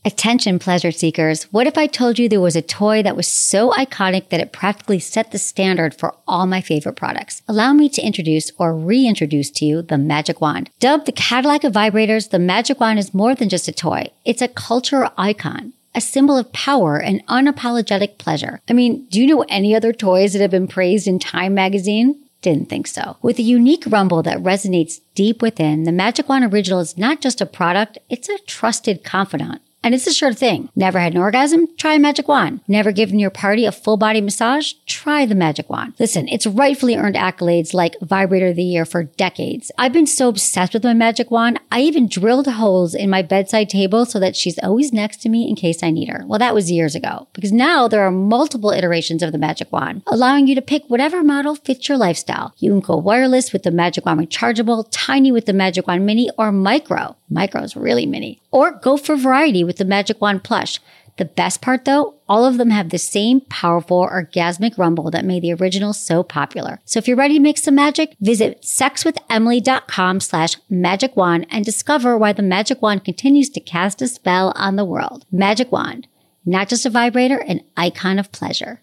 Attention, pleasure seekers. What if I told you there was a toy that was so iconic that it practically set the standard for all my favorite products? Allow me to introduce or reintroduce to you the Magic Wand. Dubbed the Cadillac of vibrators, the Magic Wand is more than just a toy. It's a cultural icon, a symbol of power and unapologetic pleasure. I mean, do you know any other toys that have been praised in Time magazine? Didn't think so. With a unique rumble that resonates deep within, the Magic Wand Original is not just a product, it's a trusted confidant. And it's a sure thing. Never had an orgasm? Try a Magic Wand. Never given your party a full body massage? Try the Magic Wand. Listen, it's rightfully earned accolades like Vibrator of the Year for decades. I've been so obsessed with my Magic Wand, I even drilled holes in my bedside table so that she's always next to me in case I need her. Well, that was years ago, because now there are multiple iterations of the Magic Wand, allowing you to pick whatever model fits your lifestyle. You can go wireless with the Magic Wand Rechargeable, tiny with the Magic Wand Mini, or micro. Micro is really mini. Or go for variety with the Magic Wand Plush. The best part though, all of them have the same powerful orgasmic rumble that made the original so popular. So if you're ready to make some magic, visit sexwithemily.com/magic wand and discover why the Magic Wand continues to cast a spell on the world. Magic Wand, not just a vibrator, an icon of pleasure.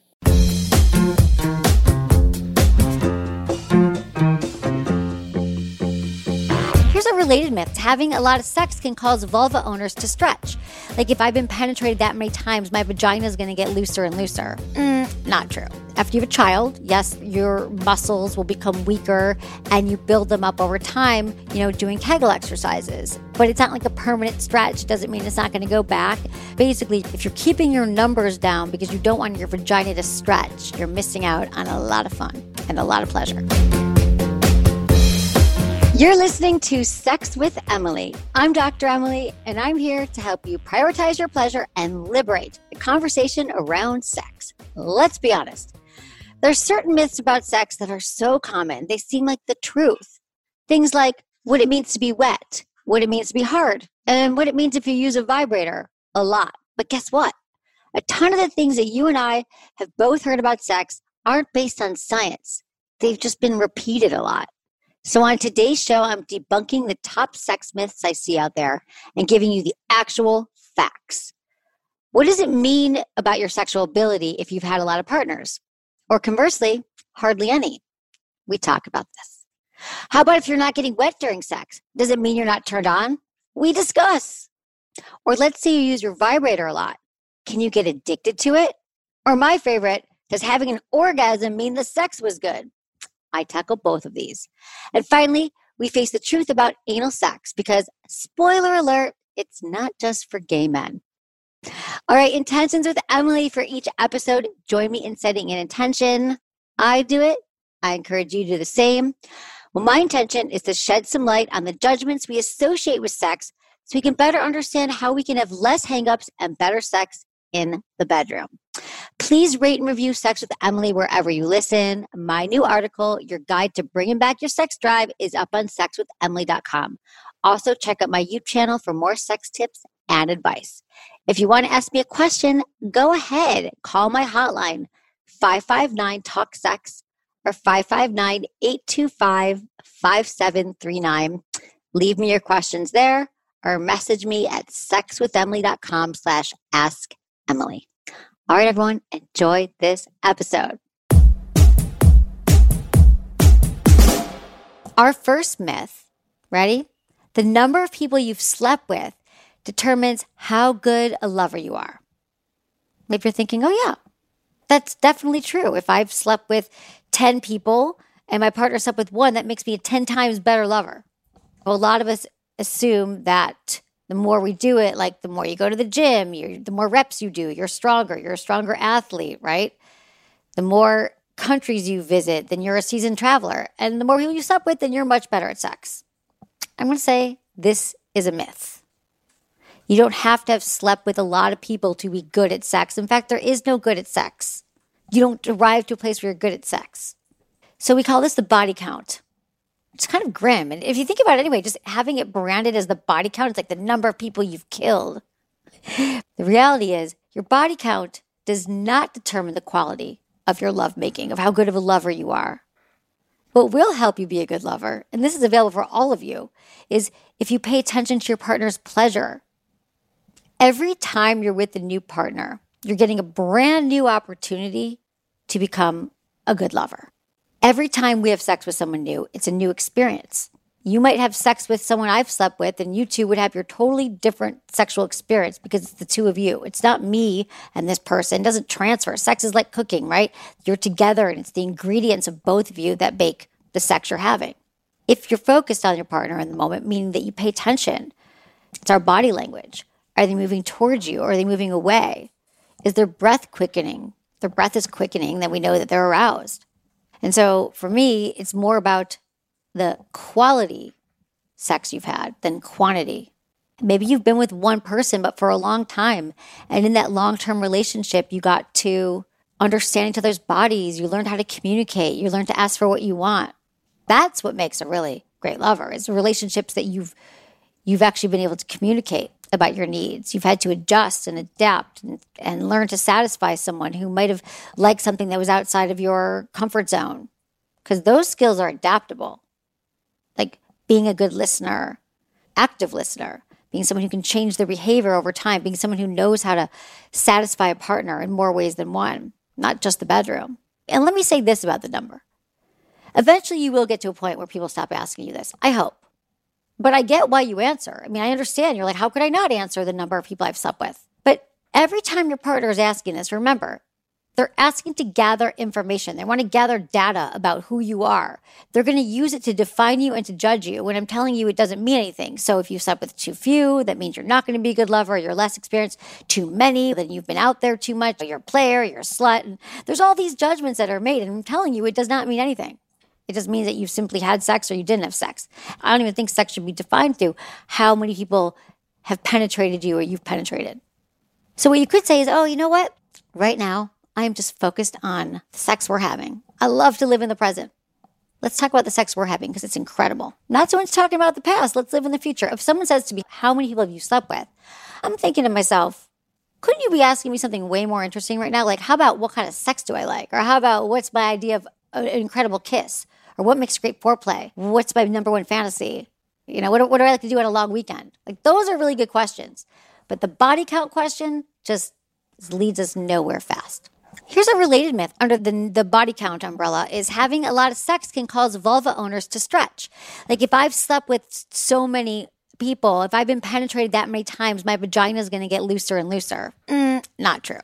Here's a related myth. Having a lot of sex can cause vulva owners to stretch. Like if I've been penetrated that many times, my vagina is going to get looser and looser. Not true. After you have a child, yes, your muscles will become weaker and you build them up over time, doing Kegel exercises. But it's not like a permanent stretch. It doesn't mean it's not going to go back. Basically, if you're keeping your numbers down because you don't want your vagina to stretch, you're missing out on a lot of fun and a lot of pleasure. You're listening to Sex with Emily. I'm Dr. Emily, and I'm here to help you prioritize your pleasure and liberate the conversation around sex. Let's be honest. There's certain myths about sex that are so common, they seem like the truth. Things like what it means to be wet, what it means to be hard, and what it means if you use a vibrator a lot. But guess what? A ton of the things that you and I have both heard about sex aren't based on science. They've just been repeated a lot. So on today's show, I'm debunking the top sex myths I see out there and giving you the actual facts. What does it mean about your sexual ability if you've had a lot of partners? Or conversely, hardly any? We talk about this. How about if you're not getting wet during sex? Does it mean you're not turned on? We discuss. Or let's say you use your vibrator a lot. Can you get addicted to it? Or my favorite, does having an orgasm mean the sex was good? I tackle both of these. And finally, we face the truth about anal sex because, spoiler alert, it's not just for gay men. All right, intentions with Emily for each episode. Join me in setting an intention. I do it. I encourage you to do the same. Well, my intention is to shed some light on the judgments we associate with sex so we can better understand how we can have less hangups and better sex in the bedroom. Please rate and review Sex with Emily wherever you listen. My new article, Your Guide to Bringing Back Your Sex Drive, is up on sexwithemily.com. Also, check out my YouTube channel for more sex tips and advice. If you want to ask me a question, go ahead. Call my hotline, 559-TALK-SEX or 559-825-5739. Leave me your questions there or message me at sexwithemily.com/askemily. All right, everyone, enjoy this episode. Our first myth, ready? The number of people you've slept with determines how good a lover you are. Maybe you're thinking, oh yeah, that's definitely true. If I've slept with 10 people and my partner slept with one, that makes me a 10 times better lover. Well, a lot of us assume that the more we do it, like the more you go to the gym, the more reps you do, you're stronger. You're a stronger athlete, right? The more countries you visit, then you're a seasoned traveler. And the more people you slept with, then you're much better at sex. I'm going to say this is a myth. You don't have to have slept with a lot of people to be good at sex. In fact, there is no good at sex. You don't arrive to a place where you're good at sex. So we call this the body count. It's kind of grim. And if you think about it anyway, just having it branded as the body count, it's like the number of people you've killed. The reality is your body count does not determine the quality of your lovemaking, of how good of a lover you are. What will help you be a good lover, and this is available for all of you, is if you pay attention to your partner's pleasure. Every time you're with a new partner, you're getting a brand new opportunity to become a good lover. Every time we have sex with someone new, it's a new experience. You might have sex with someone I've slept with, and you two would have your totally different sexual experience because it's the two of you. It's not me and this person. It doesn't transfer. Sex is like cooking, right? You're together, and it's the ingredients of both of you that make the sex you're having. If you're focused on your partner in the moment, meaning that you pay attention, it's our body language. Are they moving towards you, or are they moving away? Is their breath quickening? If their breath is quickening, then we know that they're aroused. And so for me, it's more about the quality sex you've had than quantity. Maybe you've been with one person, but for a long time. And in that long-term relationship, you got to understand each other's bodies. You learned how to communicate. You learned to ask for what you want. That's what makes a really great lover, is relationships that you've actually been able to communicate about your needs. You've had to adjust and adapt and learn to satisfy someone who might have liked something that was outside of your comfort zone. Because those skills are adaptable. Like being a good listener, active listener, being someone who can change their behavior over time, being someone who knows how to satisfy a partner in more ways than one, not just the bedroom. And let me say this about the number. Eventually you will get to a point where people stop asking you this. I hope. But I get why you answer. I mean, I understand. You're like, how could I not answer the number of people I've slept with? But every time your partner is asking this, remember, they're asking to gather information. They want to gather data about who you are. They're going to use it to define you and to judge you. When I'm telling you, it doesn't mean anything. So if you slept with too few, that means you're not going to be a good lover. You're less experienced. Too many, then you've been out there too much. You're a player, you're a slut. And there's all these judgments that are made. And I'm telling you, it does not mean anything. It just means that you've simply had sex or you didn't have sex. I don't even think sex should be defined through how many people have penetrated you or you've penetrated. So what you could say is, oh, you know what? Right now, I am just focused on the sex we're having. I love to live in the present. Let's talk about the sex we're having because it's incredible. Not so much talking about the past. Let's live in the future. If someone says to me, how many people have you slept with? I'm thinking to myself, couldn't you be asking me something way more interesting right now? Like, how about what kind of sex do I like? Or how about what's my idea of an incredible kiss? Or what makes great foreplay? What's my number one fantasy? You know, what do I like to do on a long weekend? Like, those are really good questions. But the body count question just leads us nowhere fast. Here's a related myth under the body count umbrella is having a lot of sex can cause vulva owners to stretch. Like if I've slept with so many people, if I've been penetrated that many times, my vagina is going to get looser and looser. Not true.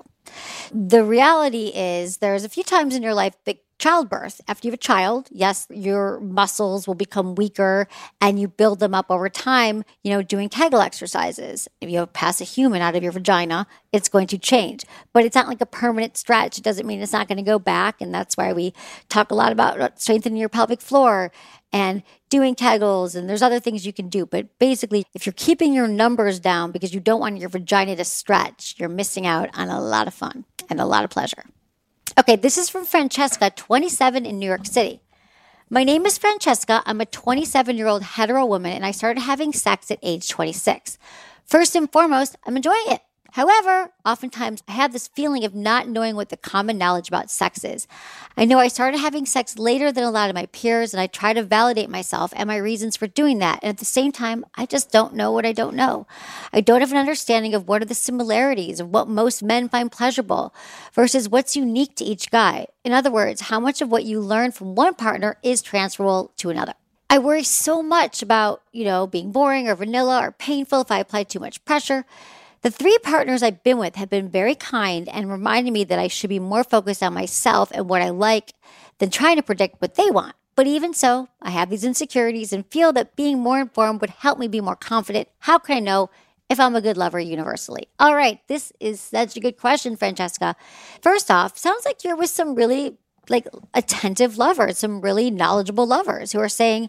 The reality is there's a few times in your life that childbirth, after you have a child, yes, your muscles will become weaker and you build them up over time, doing Kegel exercises. If you pass a human out of your vagina, it's going to change. But it's not like a permanent stretch. It doesn't mean it's not going to go back. And that's why we talk a lot about strengthening your pelvic floor and doing Kegels. And there's other things you can do. But basically, if you're keeping your numbers down because you don't want your vagina to stretch, you're missing out on a lot of fun and a lot of pleasure. Okay, this is from Francesca, 27 in New York City. My name is Francesca. I'm a 27-year-old hetero woman, and I started having sex at age 26. First and foremost, I'm enjoying it. However, oftentimes I have this feeling of not knowing what the common knowledge about sex is. I know I started having sex later than a lot of my peers, and I try to validate myself and my reasons for doing that. And at the same time, I just don't know what I don't know. I don't have an understanding of what are the similarities of what most men find pleasurable versus what's unique to each guy. In other words, how much of what you learn from one partner is transferable to another. I worry so much about, being boring or vanilla or painful if I apply too much pressure. The 3 partners I've been with have been very kind and reminded me that I should be more focused on myself and what I like than trying to predict what they want. But even so, I have these insecurities and feel that being more informed would help me be more confident. How can I know if I'm a good lover universally? All right, this is such a good question, Francesca. First off, sounds like you're with some really attentive lovers, some really knowledgeable lovers who are saying,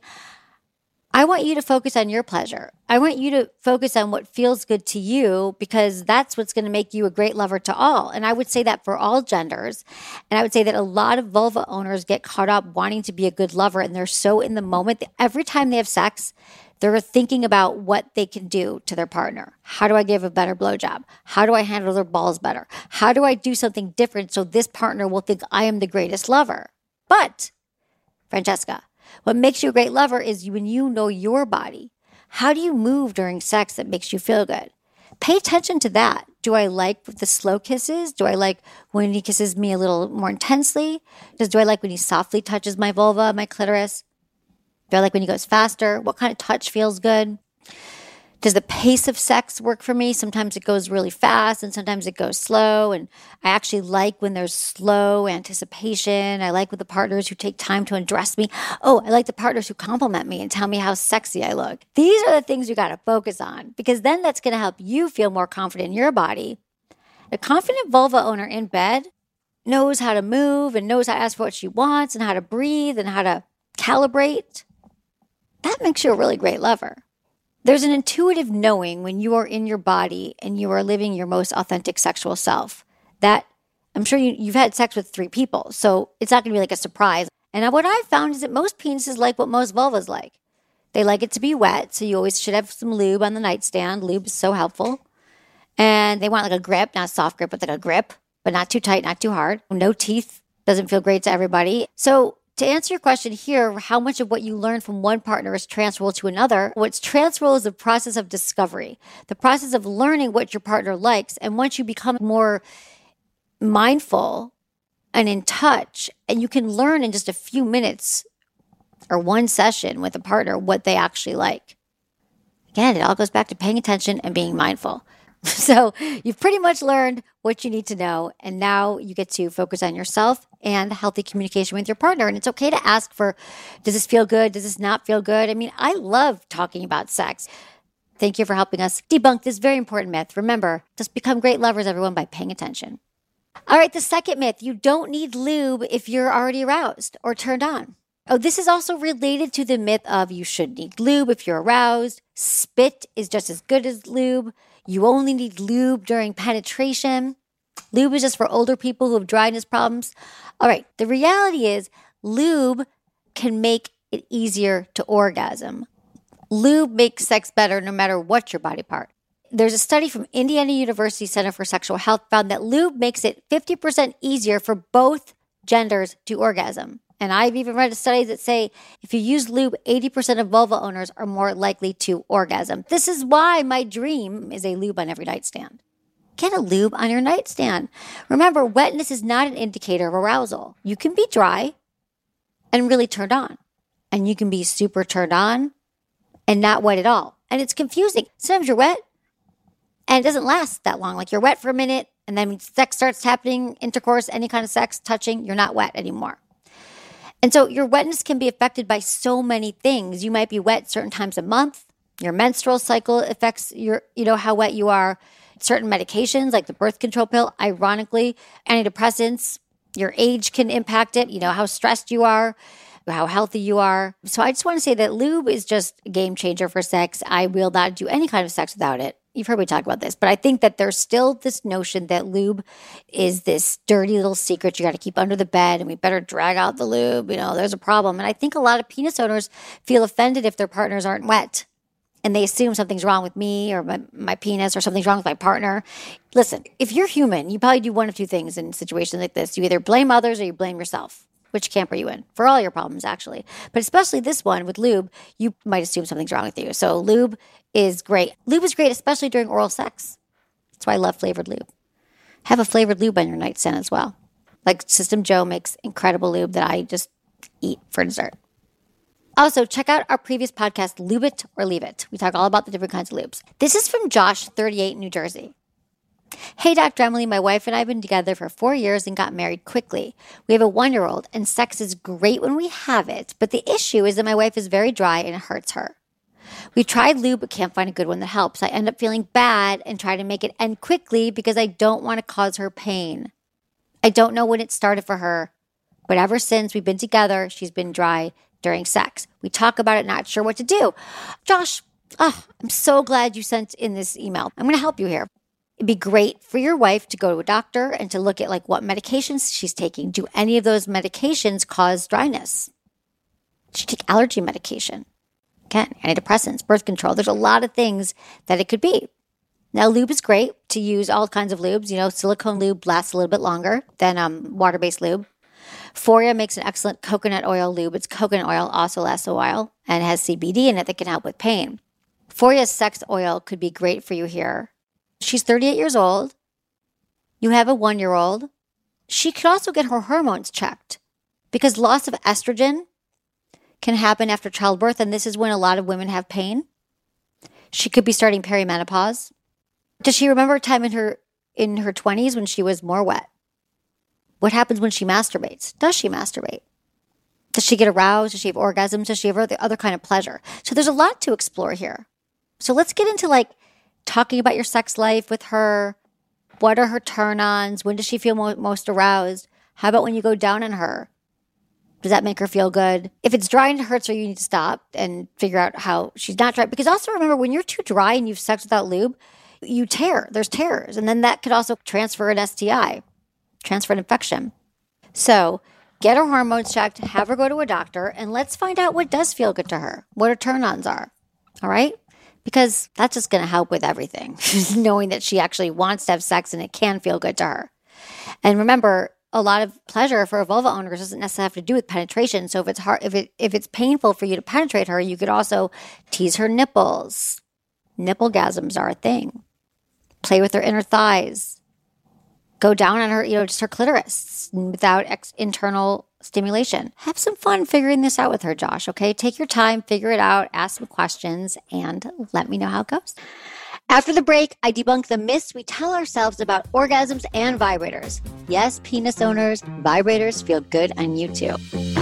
I want you to focus on your pleasure. I want you to focus on what feels good to you because that's what's going to make you a great lover to all. And I would say that for all genders. And I would say that a lot of vulva owners get caught up wanting to be a good lover and they're so in the moment that every time they have sex, they're thinking about what they can do to their partner. How do I give a better blowjob? How do I handle their balls better? How do I do something different so this partner will think I am the greatest lover? But, Francesca, what makes you a great lover is when you know your body. How do you move during sex that makes you feel good? Pay attention to that. Do I like the slow kisses? Do I like when he kisses me a little more intensely? Do I like when he softly touches my vulva, my clitoris? Do I like when he goes faster? What kind of touch feels good? Does the pace of sex work for me? Sometimes it goes really fast and sometimes it goes slow. And I actually like when there's slow anticipation. I like with the partners who take time to undress me. Oh, I like the partners who compliment me and tell me how sexy I look. These are the things you got to focus on because then that's going to help you feel more confident in your body. A confident vulva owner in bed knows how to move and knows how to ask for what she wants and how to breathe and how to calibrate. That makes you a really great lover. There's an intuitive knowing when you are in your body and you are living your most authentic sexual self that I'm sure you've had sex with 3 people, so it's not going to be like a surprise. And what I've found is that most penises like what most vulvas like. They like it to be wet, so you always should have some lube on the nightstand. Lube is so helpful. And they want like a grip, not a soft grip, but like a grip, but not too tight, not too hard. No teeth doesn't feel great to everybody. So to answer your question here, how much of what you learn from one partner is transferable to another? What's transferable is the process of discovery, the process of learning what your partner likes. And once you become more mindful and in touch, and you can learn in just a few minutes or one session with a partner what they actually like. Again, it all goes back to paying attention and being mindful. So you've pretty much learned what you need to know. And now you get to focus on yourself and healthy communication with your partner. And it's okay to ask for, does this feel good? Does this not feel good? I mean, I love talking about sex. Thank you for helping us debunk this very important myth. Remember, just become great lovers, everyone, by paying attention. All right, the second myth, you don't need lube if you're already aroused or turned on. Oh, this is also related to the myth of you should need lube if you're aroused. Spit is just as good as lube. You only need lube during penetration. Lube is just for older people who have dryness problems. All right, the reality is lube can make it easier to orgasm. Lube makes sex better no matter what your body part. There's a study from Indiana University Center for Sexual Health found that lube makes it 50% easier for both genders to orgasm. And I've even read studies that say if you use lube, 80% of vulva owners are more likely to orgasm. This is why my dream is a lube on every nightstand. Get a lube on your nightstand. Remember, wetness is not an indicator of arousal. You can be dry and really turned on. And you can be super turned on and not wet at all. And it's confusing. Sometimes you're wet and it doesn't last that long. Like you're wet for a minute and then sex starts happening, intercourse, any kind of sex, touching, you're not wet anymore. And so your wetness can be affected by so many things. You might be wet certain times a month. Your menstrual cycle affects how wet you are. Certain medications like the birth control pill, ironically, antidepressants, your age can impact it, how stressed you are, how healthy you are. So I just want to say that lube is just a game changer for sex. I will not do any kind of sex without it. You've heard me talk about this, but I think that there's still this notion that lube is this dirty little secret you got to keep under the bed and we better drag out the lube. There's a problem. And I think a lot of penis owners feel offended if their partners aren't wet and they assume something's wrong with me or my penis or something's wrong with my partner. Listen, if you're human, you probably do one of two things in situations like this. You either blame others or you blame yourself. Which camp are you in? For all your problems, actually. But especially this one with lube, you might assume something's wrong with you. So lube is great. Lube is great, especially during oral sex. That's why I love flavored lube. Have a flavored lube on your nightstand as well. Like System Joe makes incredible lube that I just eat for dessert. Also, check out our previous podcast, Lube It or Leave It. We talk all about the different kinds of lubes. This is from Josh, 38, New Jersey. Hey, Dr. Emily, my wife and I have been together for 4 years and got married quickly. We have a 1-year-old and sex is great when we have it, but the issue is that my wife is very dry and it hurts her. We've tried lube but can't find a good one that helps. I end up feeling bad and try to make it end quickly because I don't want to cause her pain. I don't know when it started for her, but ever since we've been together, she's been dry during sex. We talk about it, not sure what to do. Josh, I'm so glad you sent in this email. I'm going to help you here. It'd be great for your wife to go to a doctor and to look at what medications she's taking. Do any of those medications cause dryness? Does she take allergy medication? Again, antidepressants, birth control. There's a lot of things that it could be. Now, lube is great to use all kinds of lubes. Silicone lube lasts a little bit longer than water-based lube. Foria makes an excellent coconut oil lube. Its coconut oil also lasts a while and has CBD in it that can help with pain. Foria's sex oil could be great for you here. She's 38 years old. You have a 1-year-old. She could also get her hormones checked because loss of estrogen can happen after childbirth, and this is when a lot of women have pain. She could be starting perimenopause. Does she remember a time in her 20s when she was more wet? What happens when she masturbates? Does she masturbate? Does she get aroused? Does she have orgasms? Does she have other kind of pleasure? So there's a lot to explore here. So let's get into talking about your sex life with her. What are her turn-ons? When does she feel most aroused? How about when you go down on her? Does that make her feel good? If it's dry and it hurts her, you need to stop and figure out how she's not dry. Because also remember, when you're too dry and you've sex without lube, you tear. There's tears. And then that could also transfer an STI, transfer an infection. So get her hormones checked, have her go to a doctor, and let's find out what does feel good to her, what her turn-ons are. All right? Because that's just going to help with everything, knowing that she actually wants to have sex and it can feel good to her. And remember, a lot of pleasure for vulva owners doesn't necessarily have to do with penetration. So if it's hard, if it's painful for you to penetrate her, you could also tease her nipples. Nipple-gasms are a thing. Play with her inner thighs. Go down on her, just her clitoris without internal stimulation. Have some fun figuring this out with her, Josh, okay? Take your time, figure it out, ask some questions, and let me know how it goes. After the break, I debunk the myths we tell ourselves about orgasms and vibrators. Yes, penis owners, vibrators feel good on you too.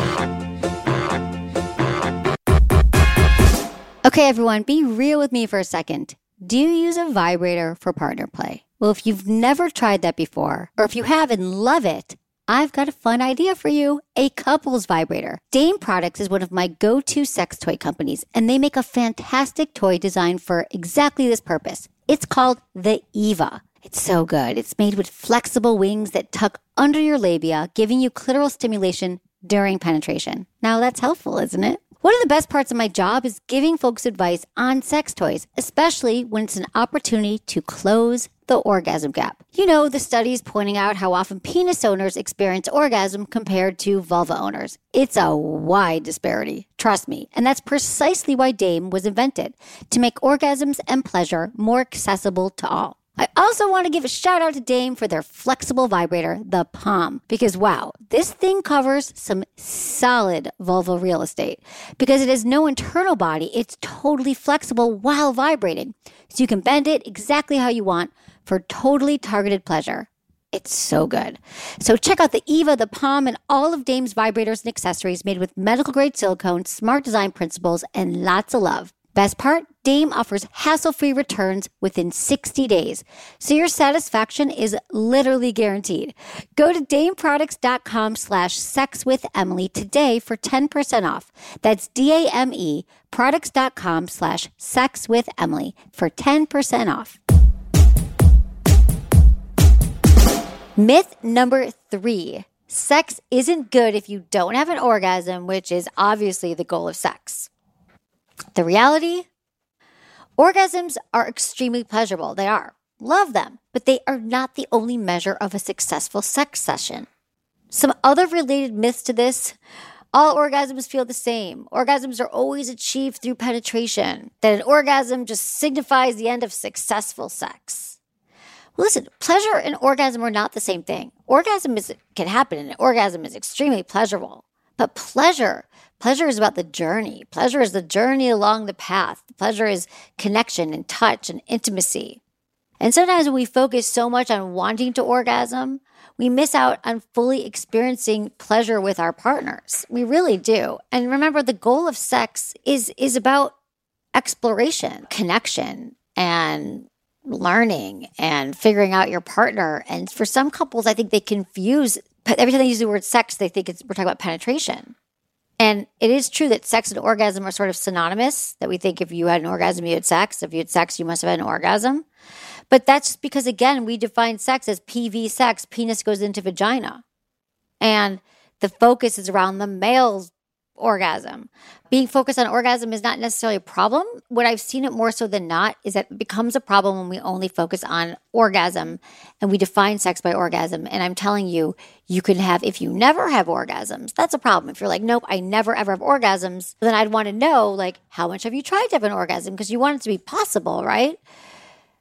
Okay, everyone, be real with me for a second. Do you use a vibrator for partner play? Well, if you've never tried that before, or if you have and love it, I've got a fun idea for you, a couples vibrator. Dame Products is one of my go-to sex toy companies, and they make a fantastic toy designed for exactly this purpose. It's called the Eva. It's so good. It's made with flexible wings that tuck under your labia, giving you clitoral stimulation during penetration. Now that's helpful, isn't it? One of the best parts of my job is giving folks advice on sex toys, especially when it's an opportunity to close the orgasm gap. The studies pointing out how often penis owners experience orgasm compared to vulva owners. It's a wide disparity, trust me. And that's precisely why Dame was invented, to make orgasms and pleasure more accessible to all. I also want to give a shout out to Dame for their flexible vibrator, the Palm, because wow, this thing covers some solid vulva real estate. Because it has no internal body, it's totally flexible while vibrating. So you can bend it exactly how you want for totally targeted pleasure. It's so good. So check out the Eva, the Palm, and all of Dame's vibrators and accessories made with medical-grade silicone, smart design principles, and lots of love. Best part? Dame offers hassle-free returns within 60 days, so your satisfaction is literally guaranteed. Go to dameproducts.com/sexwithemily today for 10% off. That's DAME products.com/sexwithemily for 10% off. Myth number 3. Sex isn't good if you don't have an orgasm, which is obviously the goal of sex. The reality? Orgasms are extremely pleasurable. They are. Love them. But they are not the only measure of a successful sex session. Some other related myths to this: all orgasms feel the same. Orgasms are always achieved through penetration. That an orgasm just signifies the end of successful sex. Well, listen, pleasure and orgasm are not the same thing. Orgasm can happen, and an orgasm is extremely pleasurable. But pleasure is about the journey. Pleasure is the journey along the path. Pleasure is connection and touch and intimacy. And sometimes when we focus so much on wanting to orgasm, we miss out on fully experiencing pleasure with our partners. We really do. And remember, the goal of sex is about exploration, connection, and learning and figuring out your partner. And for some couples, I think they confuse, every time they use the word sex, they think we're talking about penetration. And it is true that sex and orgasm are sort of synonymous, that we think if you had an orgasm, you had sex. If you had sex, you must have had an orgasm. But that's because, again, we define sex as PV sex, penis goes into vagina. And the focus is around the male's orgasm. Being focused on orgasm is not necessarily a problem. What I've seen it more so than not is that it becomes a problem when we only focus on orgasm and we define sex by orgasm. And I'm telling you, you can have, if you never have orgasms, that's a problem. If you're like, nope, I never ever have orgasms, then I'd want to know, how much have you tried to have an orgasm? Because you want it to be possible, right?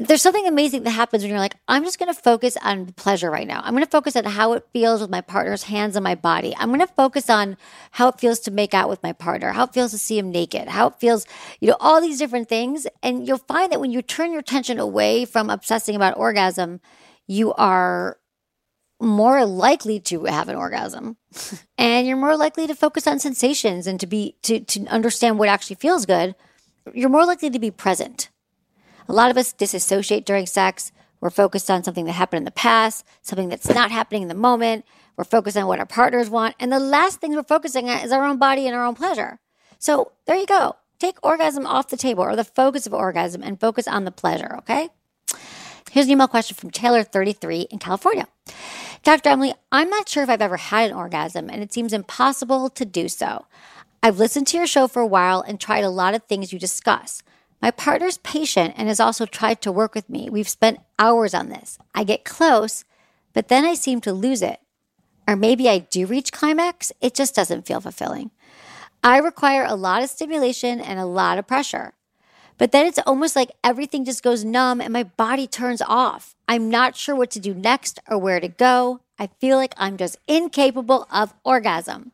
There's something amazing that happens when you're like, I'm just going to focus on pleasure right now. I'm going to focus on how it feels with my partner's hands on my body. I'm going to focus on how it feels to make out with my partner, how it feels to see him naked, how it feels, all these different things. And you'll find that when you turn your attention away from obsessing about orgasm, you are more likely to have an orgasm and you're more likely to focus on sensations and to understand what actually feels good. You're more likely to be present. A lot of us disassociate during sex. We're focused on something that happened in the past, something that's not happening in the moment. We're focused on what our partners want. And the last thing we're focusing on is our own body and our own pleasure. So there you go. Take orgasm off the table, or the focus of orgasm, and focus on the pleasure, okay? Here's an email question from Taylor, 33, in California. Dr. Emily, I'm not sure if I've ever had an orgasm, and it seems impossible to do so. I've listened to your show for a while and tried a lot of things you discuss. My partner's patient and has also tried to work with me. We've spent hours on this. I get close, but then I seem to lose it. Or maybe I do reach climax. It just doesn't feel fulfilling. I require a lot of stimulation and a lot of pressure. But then it's almost like everything just goes numb and my body turns off. I'm not sure what to do next or where to go. I feel like I'm just incapable of orgasm.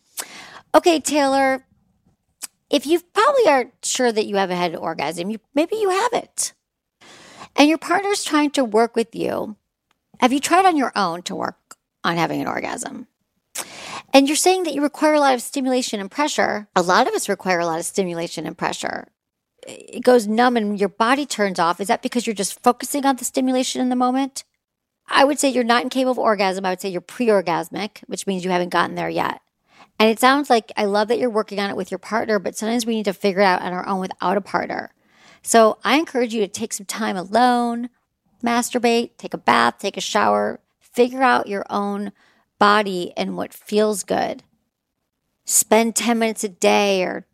Okay, Taylor, if you probably are sure that you haven't had an orgasm, maybe you haven't. And your partner's trying to work with you. Have you tried on your own to work on having an orgasm? And you're saying that you require a lot of stimulation and pressure. A lot of us require a lot of stimulation and pressure. It goes numb and your body turns off. Is that because you're just focusing on the stimulation in the moment? I would say you're not incapable of orgasm. I would say you're pre-orgasmic, which means you haven't gotten there yet. And it sounds like, I love that you're working on it with your partner, but sometimes we need to figure it out on our own without a partner. So I encourage you to take some time alone, masturbate, take a bath, take a shower, figure out your own body and what feels good. Spend 10 minutes a day or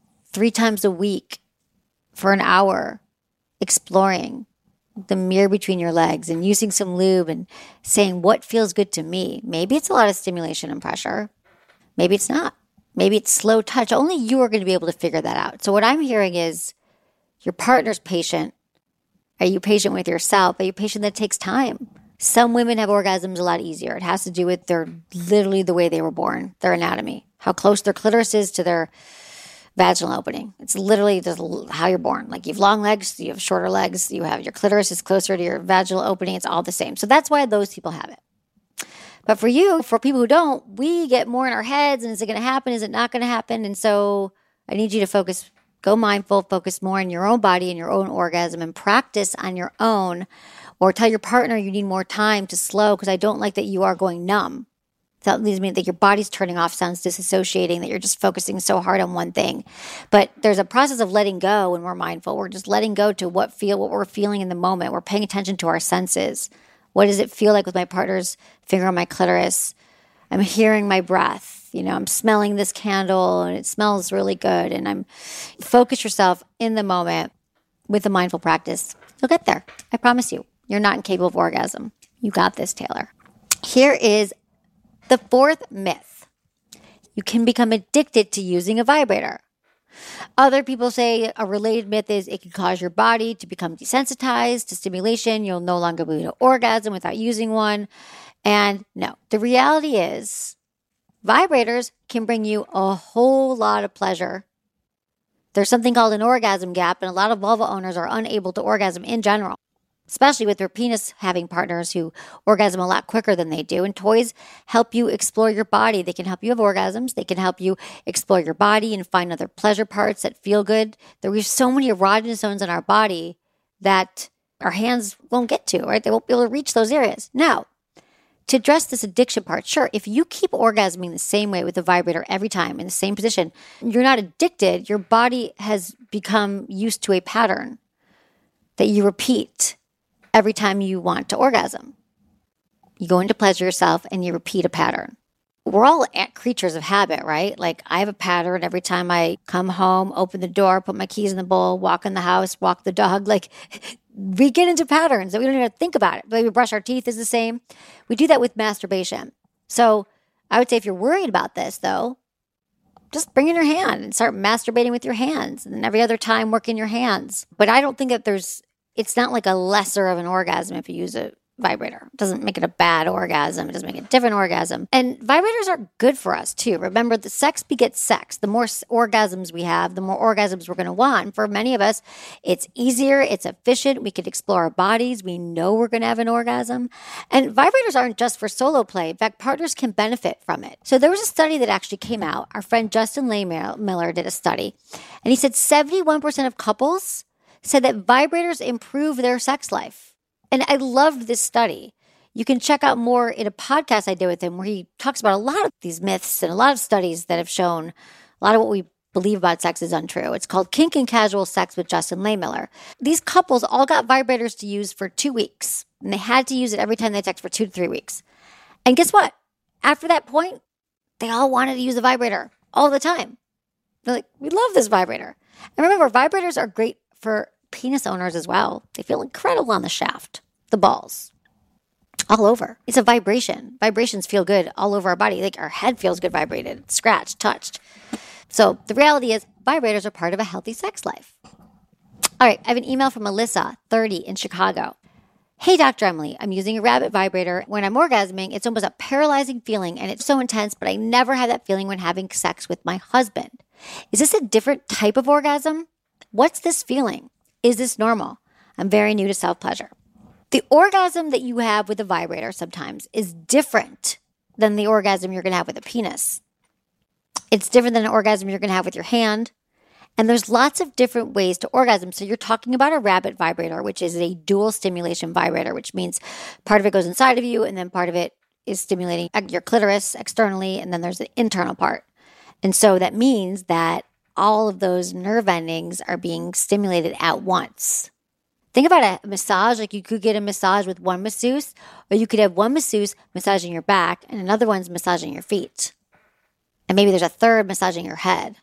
3 times a week for an hour exploring the mirror between your legs and using some lube and saying, what feels good to me? Maybe it's a lot of stimulation and pressure. Maybe it's not. Maybe it's slow touch. Only you are going to be able to figure that out. So what I'm hearing is your partner's patient. Are you patient with yourself? Are you patient that takes time? Some women have orgasms a lot easier. It has to do with their literally the way they were born, their anatomy, how close their clitoris is to their vaginal opening. It's literally just how you're born. Like you have long legs, you have shorter legs, you have your clitoris is closer to your vaginal opening. It's all the same. So that's why those people have it. But for you, for people who don't, we get more in our heads. And is it going to happen? Is it not going to happen? And so I need you to focus, go mindful, focus more on your own body and your own orgasm and practice on your own. Or tell your partner you need more time to slow because I don't like that you are going numb. That leads me that your body's turning off, sounds disassociating, that you're just focusing so hard on one thing. But there's a process of letting go when we're mindful. We're just letting go to what we're feeling in the moment. We're paying attention to our senses. What does it feel like with my partner's finger on my clitoris? I'm hearing my breath. I'm smelling this candle and it smells really good. And focus yourself in the moment with the mindful practice. You'll get there. I promise you. You're not incapable of orgasm. You got this, Taylor. Here is the 4th myth. You can become addicted to using a vibrator. Other people say a related myth is it can cause your body to become desensitized to stimulation. You'll no longer be able to orgasm without using one. And no, the reality is vibrators can bring you a whole lot of pleasure. There's something called an orgasm gap, and a lot of vulva owners are unable to orgasm in general, especially with their penis having partners who orgasm a lot quicker than they do. And toys help you explore your body. They can help you have orgasms. They can help you explore your body and find other pleasure parts that feel good. There are so many erogenous zones in our body that our hands won't get to, right? They won't be able to reach those areas. Now, to address this addiction part, sure, if you keep orgasming the same way with a vibrator every time in the same position, you're not addicted. Your body has become used to a pattern that you repeat every time you want to orgasm. You go into pleasure yourself and you repeat a pattern. We're all creatures of habit, right? Like I have a pattern every time I come home, open the door, put my keys in the bowl, walk in the house, walk the dog. Like we get into patterns that we don't even think about it. Like we brush our teeth is the same. We do that with masturbation. So I would say if you're worried about this though, just bring in your hand and start masturbating with your hands. And then every other time work in your hands. But I don't think that there's it's not like a lesser of an orgasm if you use a vibrator. It doesn't make it a bad orgasm. It doesn't make it a different orgasm. And vibrators are good for us too. Remember, the sex begets sex. The more orgasms we have, the more orgasms we're going to want. For many of us, it's easier. It's efficient. We can explore our bodies. We know we're going to have an orgasm. And vibrators aren't just for solo play. In fact, partners can benefit from it. So there was a study that actually came out. Our friend Justin Lehmiller did a study. And he said 71% of couples said that vibrators improve their sex life. And I loved this study. You can check out more in a podcast I did with him where he talks about a lot of these myths and a lot of studies that have shown a lot of what we believe about sex is untrue. It's called Kink and Casual Sex with Justin Lehmiller. These couples all got vibrators to use for 2 weeks. And they had to use it every time they text for 2 to 3 weeks. And guess what? After that point, they all wanted to use the vibrator all the time. They're like, we love this vibrator. And remember, vibrators are great for penis owners as well. They feel incredible on the shaft, the balls, all over. It's a vibration. Vibrations feel good all over our body. Like our head feels good vibrated, scratched, touched. So the reality is vibrators are part of a healthy sex life. All right, I have an email from Melissa, 30, in Chicago. Hey, Dr. Emily, I'm using a rabbit vibrator. When I'm orgasming, it's almost a paralyzing feeling and it's so intense, but I never have that feeling when having sex with my husband. Is this a different type of orgasm? What's this feeling? Is this normal? I'm very new to self-pleasure. The orgasm that you have with a vibrator sometimes is different than the orgasm you're going to have with a penis. It's different than an orgasm you're going to have with your hand. And there's lots of different ways to orgasm. So you're talking about a rabbit vibrator, which is a dual stimulation vibrator, which means part of it goes inside of you and then part of it is stimulating your clitoris externally, and then there's an internal part. And so that means that all of those nerve endings are being stimulated at once. Think about a massage. Like you could get a massage with one masseuse, or you could have one masseuse massaging your back and another one's massaging your feet. And maybe there's a third massaging your head.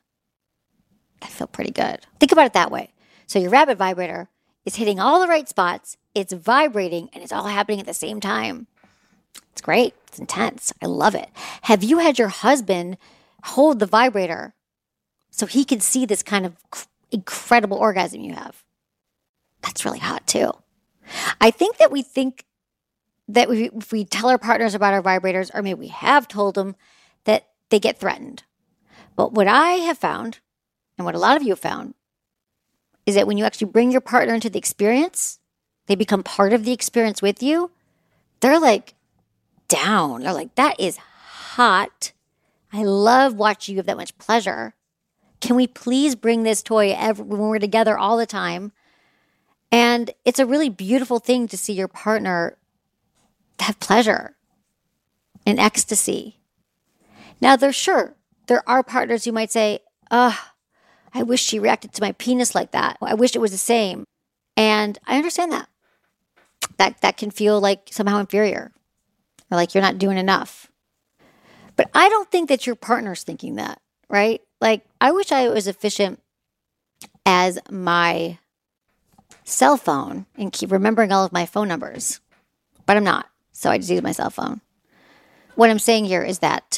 I feel pretty good. Think about it that way. So your rabbit vibrator is hitting all the right spots. It's vibrating and it's all happening at the same time. It's great. It's intense. I love it. Have you had your husband hold the vibrator so he can see this kind of incredible orgasm you have? That's really hot too. I think that if we tell our partners about our vibrators, or maybe we have told them, that they get threatened. But what I have found, and what a lot of you have found, is that when you actually bring your partner into the experience, they become part of the experience with you, they're like down. They're like, that is hot. I love watching you have that much pleasure. Can we please bring this toy when we're together all the time? And it's a really beautiful thing to see your partner have pleasure and ecstasy. Now, there are partners who might say, I wish she reacted to my penis like that. I wish it was the same. And I understand that. That can feel like somehow inferior or like you're not doing enough. But I don't think that your partner's thinking that, right? Like, I wish I was efficient as my cell phone and keep remembering all of my phone numbers. But I'm not. So I just use my cell phone. What I'm saying here is that,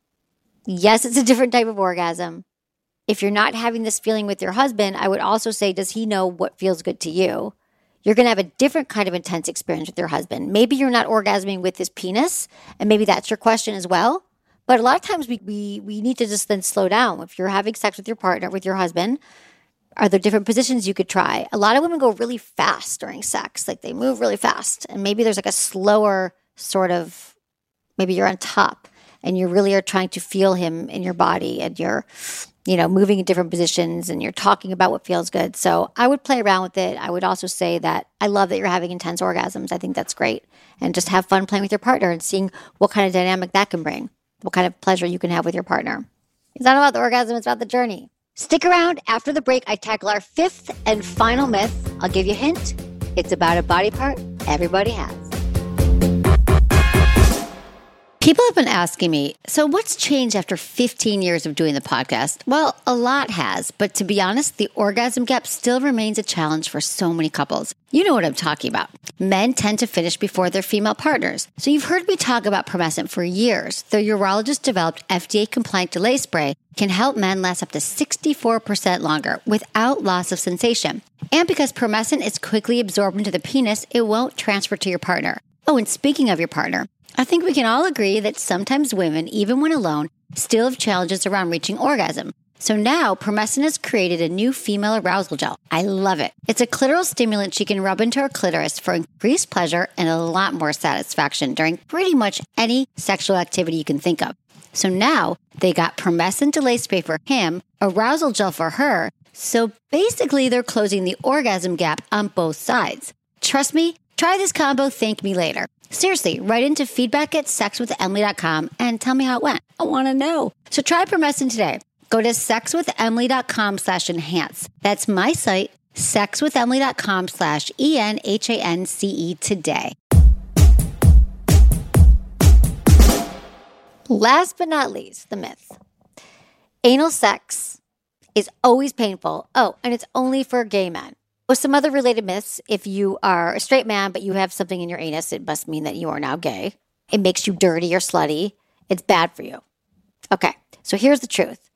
yes, it's a different type of orgasm. If you're not having this feeling with your husband, I would also say, does he know what feels good to you? You're going to have a different kind of intense experience with your husband. Maybe you're not orgasming with his penis, and maybe that's your question as well. But a lot of times we need to just then slow down. If you're having sex with your partner, with your husband, are there different positions you could try? A lot of women go really fast during sex. Like they move really fast. And maybe there's like a slower sort of, maybe you're on top and you really are trying to feel him in your body and you're, moving in different positions and you're talking about what feels good. So I would play around with it. I would also say that I love that you're having intense orgasms. I think that's great. And just have fun playing with your partner and seeing what kind of dynamic that can bring, what kind of pleasure you can have with your partner. It's not about the orgasm, it's about the journey. Stick around. After the break, I tackle our fifth and final myth. I'll give you a hint. It's about a body part everybody has. People have been asking me, so what's changed after 15 years of doing the podcast? Well, a lot has, but to be honest, the orgasm gap still remains a challenge for so many couples. You know what I'm talking about. Men tend to finish before their female partners. So you've heard me talk about Promescent for years. The urologist developed FDA-compliant delay spray can help men last up to 64% longer without loss of sensation. And because Promescent is quickly absorbed into the penis, it won't transfer to your partner. Oh, and speaking of your partner, I think we can all agree that sometimes women, even when alone, still have challenges around reaching orgasm. So now, Promescent has created a new female arousal gel. I love it. It's a clitoral stimulant she can rub into her clitoris for increased pleasure and a lot more satisfaction during pretty much any sexual activity you can think of. So now, they got Promescent delay spray for him, arousal gel for her. So basically, they're closing the orgasm gap on both sides. Trust me, try this combo, thank me later. Seriously, write into feedback@sexwithemily.com and tell me how it went. I want to know. So try Promescent today. Go to sexwithemily.com/enhance. That's my site, sexwithemily.com/ENHANCE today. Last but not least, the myth. Anal sex is always painful. Oh, and it's only for gay men. With some other related myths, if you are a straight man but you have something in your anus, it must mean that you are now gay. It makes you dirty or slutty. It's bad for you. Okay, so here's the truth.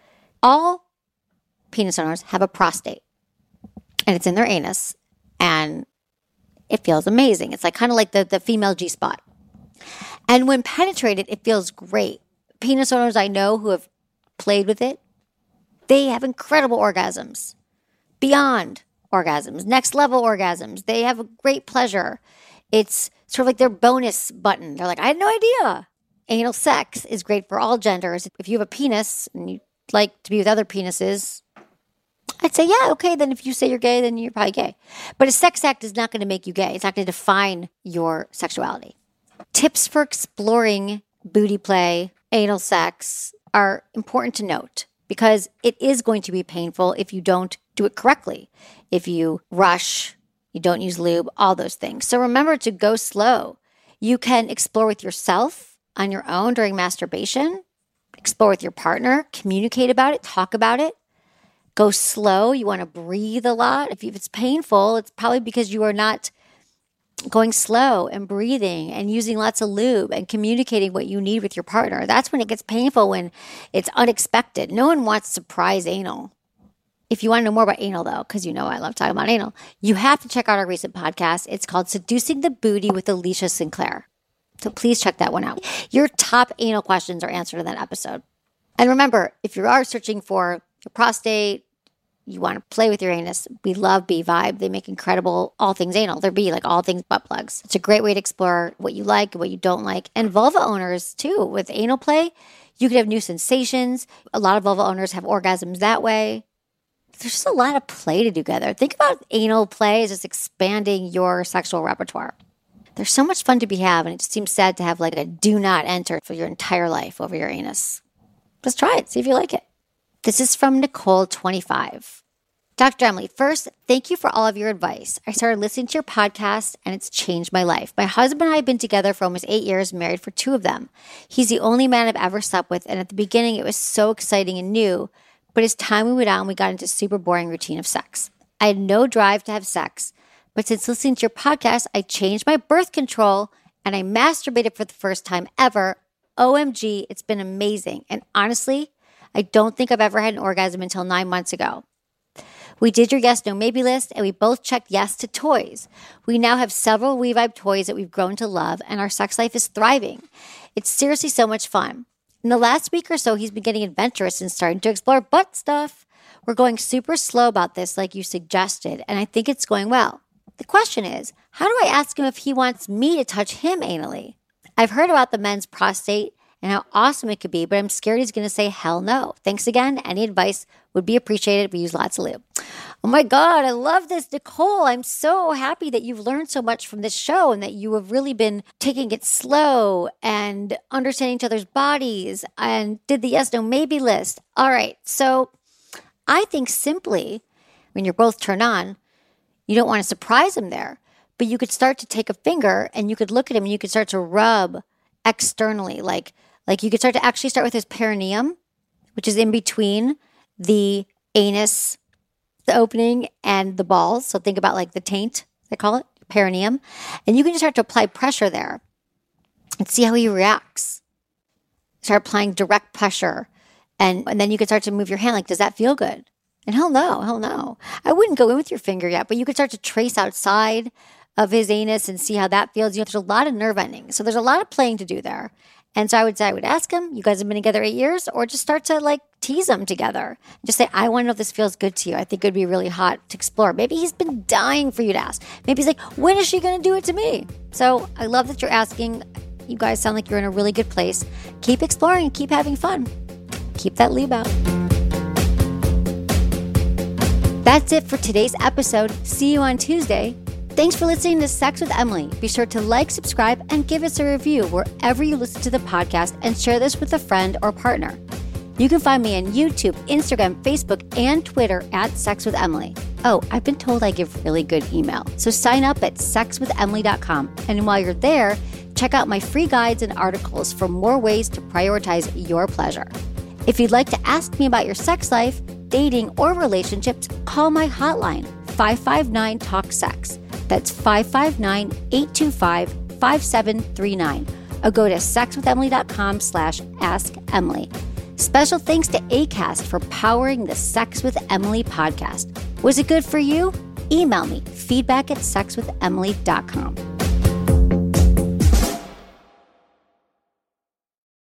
All penis owners have a prostate, and it's in their anus, and it feels amazing. It's like kind of like the female G-spot. And when penetrated, it feels great. Penis owners I know who have played with it, they have incredible orgasms. Beyond orgasms, next level orgasms. They have a great pleasure. It's sort of like their bonus button. They're like, I had no idea. Anal sex is great for all genders. If you have a penis and you like to be with other penises, I'd say, yeah, okay. Then if you say you're gay, then you're probably gay. But a sex act is not going to make you gay. It's not going to define your sexuality. Tips for exploring booty play, anal sex are important to note because it is going to be painful if you don't do it correctly. If you rush, you don't use lube, all those things. So remember to go slow. You can explore with yourself on your own during masturbation, explore with your partner, communicate about it, talk about it. Go slow. You want to breathe a lot. If it's painful, it's probably because you are not going slow and breathing and using lots of lube and communicating what you need with your partner. That's when it gets painful, when it's unexpected. No one wants surprise anal. If you want to know more about anal, though, because you know I love talking about anal, you have to check out our recent podcast. It's called Seducing the Booty with Alicia Sinclair. So please check that one out. Your top anal questions are answered in that episode. And remember, if you are searching for your prostate, you want to play with your anus, we love B-Vibe. They make incredible all things anal. They're B, like all things butt plugs. It's a great way to explore what you like and what you don't like. And vulva owners, too, with anal play, you could have new sensations. A lot of vulva owners have orgasms that way. There's just a lot of play to do together. Think about anal play as just expanding your sexual repertoire. There's so much fun to be had, and it just seems sad to have like a do not enter for your entire life over your anus. Just try it. See if you like it. This is from Nicole, 25. Dr. Emily, first, thank you for all of your advice. I started listening to your podcast, and it's changed my life. My husband and I have been together for almost 8 years, married for 2 of them. He's the only man I've ever slept with, and at the beginning, it was so exciting and new. But as time went on, we got into a super boring routine of sex. I had no drive to have sex, but since listening to your podcast, I changed my birth control and I masturbated for the first time ever. OMG, it's been amazing. And honestly, I don't think I've ever had an orgasm until 9 months ago. We did your yes, no, maybe list, and we both checked yes to toys. We now have several We-Vibe toys that we've grown to love, and our sex life is thriving. It's seriously so much fun. In the last week or so, he's been getting adventurous and starting to explore butt stuff. We're going super slow about this, like you suggested, and I think it's going well. The question is, how do I ask him if he wants me to touch him anally? I've heard about the men's prostate and how awesome it could be, but I'm scared he's going to say hell no. Thanks again. Any advice would be appreciated. We use lots of lube. Oh my God, I love this, Nicole. I'm so happy that you've learned so much from this show and that you have really been taking it slow and understanding each other's bodies and did the yes, no, maybe list. All right. So I think simply when you're both turned on, you don't want to surprise him there, but you could start to take a finger and you could look at him and you could start to rub externally. Like you could start with his perineum, which is in between the anus, the opening, and the balls. So think about like the taint, they call it, perineum. And you can just start to apply pressure there and see how he reacts. Start applying direct pressure. And then you can start to move your hand like, does that feel good? And he'll know. I wouldn't go in with your finger yet, but you could start to trace outside of his anus and see how that feels. There's a lot of nerve endings. So there's a lot of playing to do there. And so I would ask him, you guys have been together 8 years, or just start to like tease them together. Just say, I want to know if this feels good to you. I think it would be really hot to explore. Maybe he's been dying for you to ask. Maybe he's like, when is she going to do it to me? So I love that you're asking. You guys sound like you're in a really good place. Keep exploring and keep having fun. Keep that lube out. That's it for today's episode. See you on Tuesday. Thanks for listening to Sex with Emily. Be sure to like, subscribe, and give us a review wherever you listen to the podcast, and share this with a friend or partner. You can find me on YouTube, Instagram, Facebook, and Twitter at Sex with Emily. Oh, I've been told I give really good email. So sign up at sexwithemily.com. And while you're there, check out my free guides and articles for more ways to prioritize your pleasure. If you'd like to ask me about your sex life, dating, or relationships, call my hotline, 559-TALK-SEX. That's 559-825-5739. Or go to sexwithemily.com/askemily. Special thanks to Acast for powering the Sex with Emily podcast. Was it good for you? Email me, feedback@sexwithemily.com.